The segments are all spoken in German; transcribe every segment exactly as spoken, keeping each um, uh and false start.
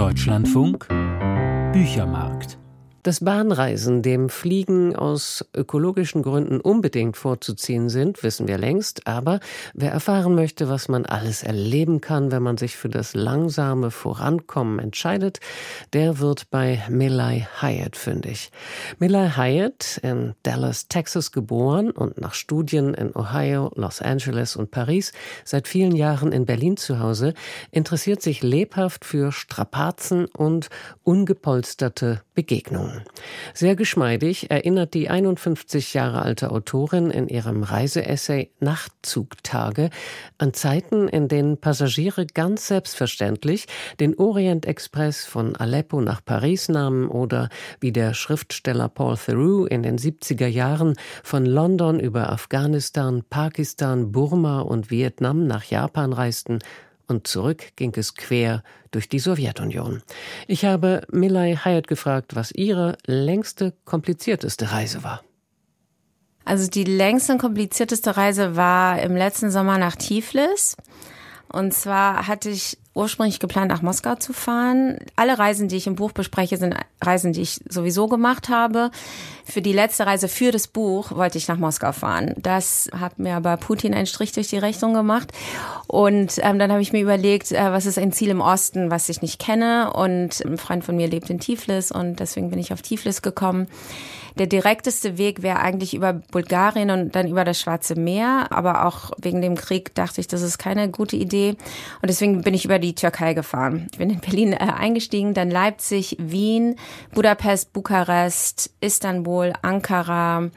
Deutschlandfunk Büchermarkt. Dass Bahnreisen dem Fliegen aus ökologischen Gründen unbedingt vorzuziehen sind, wissen wir längst. Aber wer erfahren möchte, was man alles erleben kann, wenn man sich für das langsame Vorankommen entscheidet, der wird bei Milay Hyatt fündig. Milay Hyatt, in Dallas, Texas geboren und nach Studien in Ohio, Los Angeles und Paris seit vielen Jahren in Berlin zu Hause, interessiert sich lebhaft für Strapazen und ungepolsterte Begegnungen. Sehr geschmeidig erinnert die einundfünfzig Jahre alte Autorin in ihrem Reiseessay Nachtzugtage an Zeiten, in denen Passagiere ganz selbstverständlich den Orient-Express von Aleppo nach Paris nahmen oder wie der Schriftsteller Paul Theroux in den siebziger Jahren von London über Afghanistan, Pakistan, Burma und Vietnam nach Japan reisten. Und zurück ging es quer durch die Sowjetunion. Ich habe Milay Hyatt gefragt, was ihre längste, komplizierteste Reise war. Also die längste und komplizierteste Reise war im letzten Sommer nach Tiflis. Und zwar hatte ich ursprünglich geplant, nach Moskau zu fahren. Alle Reisen, die ich im Buch bespreche, sind Reisen, die ich sowieso gemacht habe. Für die letzte Reise für das Buch wollte ich nach Moskau fahren. Das hat mir aber Putin einen Strich durch die Rechnung gemacht. Und ähm, dann habe ich mir überlegt, äh, was ist ein Ziel im Osten, was ich nicht kenne. Und ein Freund von mir lebt in Tiflis und deswegen bin ich auf Tiflis gekommen. Der direkteste Weg wäre eigentlich über Bulgarien und dann über das Schwarze Meer. Aber auch wegen dem Krieg dachte ich, das ist keine gute Idee. Und deswegen bin ich über die Türkei gefahren. Ich bin in Berlin äh, eingestiegen, dann Leipzig, Wien, Budapest, Bukarest, Istanbul, Ankara,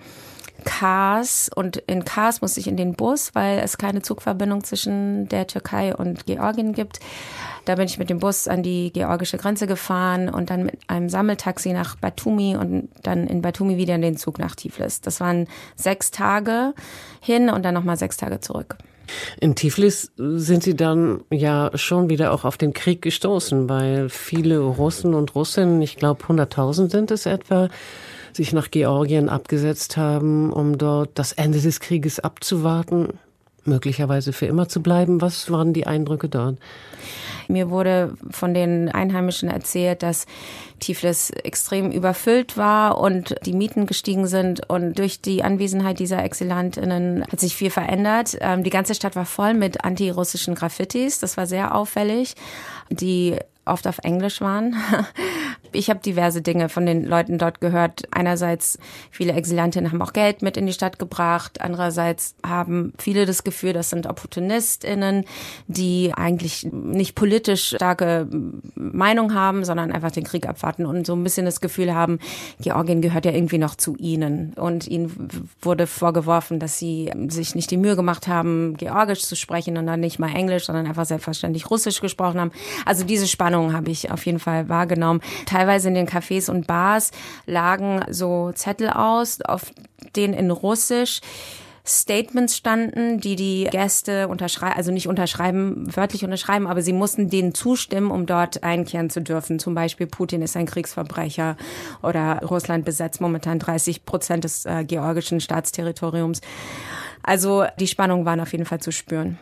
Kars. Und in Kars musste ich in den Bus, weil es keine Zugverbindung zwischen der Türkei und Georgien gibt. Da bin ich mit dem Bus an die georgische Grenze gefahren und dann mit einem Sammeltaxi nach Batumi und dann in Batumi wieder in den Zug nach Tiflis. Das waren sechs Tage hin und dann nochmal sechs Tage zurück. In Tiflis sind Sie dann ja schon wieder auch auf den Krieg gestoßen, weil viele Russen und Russinnen, ich glaube hunderttausend sind es etwa, sich nach Georgien abgesetzt haben, um dort das Ende des Krieges abzuwarten, möglicherweise für immer zu bleiben. Was waren die Eindrücke dort? Mir wurde von den Einheimischen erzählt, dass Tiflis extrem überfüllt war und die Mieten gestiegen sind. Und durch die Anwesenheit dieser ExilantInnen hat sich viel verändert. Die ganze Stadt war voll mit antirussischen Graffitis. Das war sehr auffällig, die oft auf Englisch waren. Ich habe diverse Dinge von den Leuten dort gehört. Einerseits, viele Exilantinnen haben auch Geld mit in die Stadt gebracht. Andererseits haben viele das Gefühl, das sind OpportunistInnen, die eigentlich nicht politisch starke Meinung haben, sondern einfach den Krieg abwarten und so ein bisschen das Gefühl haben, Georgien gehört ja irgendwie noch zu ihnen. Und ihnen wurde vorgeworfen, dass sie sich nicht die Mühe gemacht haben, Georgisch zu sprechen und dann nicht mal Englisch, sondern einfach selbstverständlich Russisch gesprochen haben. Also diese Spannung habe ich auf jeden Fall wahrgenommen. Teilweise in den Cafés und Bars lagen so Zettel aus, auf denen in Russisch Statements standen, die die Gäste unterschreiben, also nicht unterschreiben, wörtlich unterschreiben, aber sie mussten denen zustimmen, um dort einkehren zu dürfen. Zum Beispiel Putin ist ein Kriegsverbrecher oder Russland besetzt momentan dreißig Prozent des äh, georgischen Staatsterritoriums. Also die Spannungen waren auf jeden Fall zu spüren.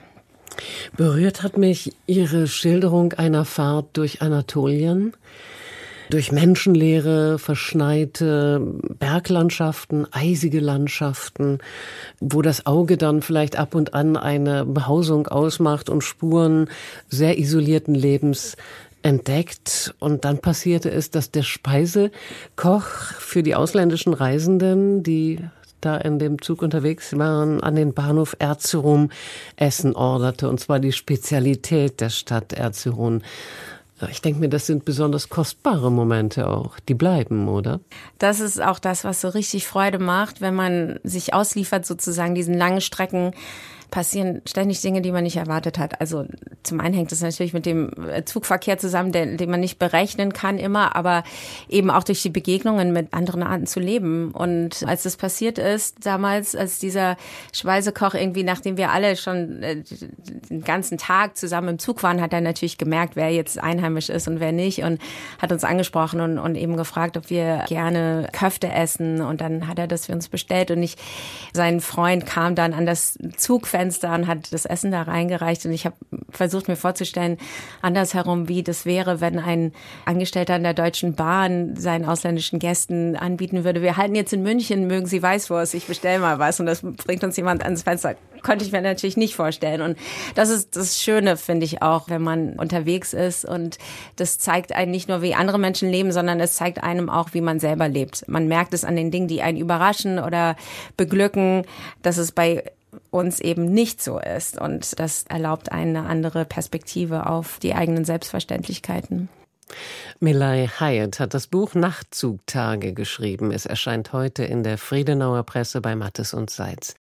Berührt hat mich Ihre Schilderung einer Fahrt durch Anatolien, durch menschenleere, verschneite Berglandschaften, eisige Landschaften, wo das Auge dann vielleicht ab und an eine Behausung ausmacht und Spuren sehr isolierten Lebens entdeckt. Und dann passierte es, dass der Speisekoch für die ausländischen Reisenden, die da in dem Zug unterwegs waren, an den Bahnhof Erzurum Essen orderte, und zwar die Spezialität der Stadt Erzurum. Ich denke mir, das sind besonders kostbare Momente auch. Die bleiben, oder? Das ist auch das, was so richtig Freude macht, wenn man sich ausliefert, sozusagen diesen langen Strecken. Passieren ständig Dinge, die man nicht erwartet hat. Also zum einen hängt es natürlich mit dem Zugverkehr zusammen, den, den man nicht berechnen kann immer, aber eben auch durch die Begegnungen mit anderen Arten zu leben. Und als das passiert ist, damals, als dieser Speisekoch irgendwie, nachdem wir alle schon äh, den ganzen Tag zusammen im Zug waren, hat er natürlich gemerkt, wer jetzt einheimisch ist und wer nicht, und hat uns angesprochen und, und eben gefragt, ob wir gerne Köfte essen, und dann hat er das für uns bestellt und ich, sein Freund kam dann an das Zugfest Fenster und hat das Essen da reingereicht. Und ich habe versucht, mir vorzustellen, andersherum, wie das wäre, wenn ein Angestellter in der Deutschen Bahn seinen ausländischen Gästen anbieten würde, wir halten jetzt in München, mögen Sie Weißwurst, ich bestelle mal was und das bringt uns jemand ans Fenster. Konnte ich mir natürlich nicht vorstellen. Und das ist das Schöne, finde ich auch, wenn man unterwegs ist. Und das zeigt einen nicht nur, wie andere Menschen leben, sondern es zeigt einem auch, wie man selber lebt. Man merkt es an den Dingen, die einen überraschen oder beglücken, dass es bei uns eben nicht so ist. Und das erlaubt eine andere Perspektive auf die eigenen Selbstverständlichkeiten. Milay Hyatt hat das Buch Nachtzugtage geschrieben. Es erscheint heute in der Friedenauer Presse bei Mattes und Seitz.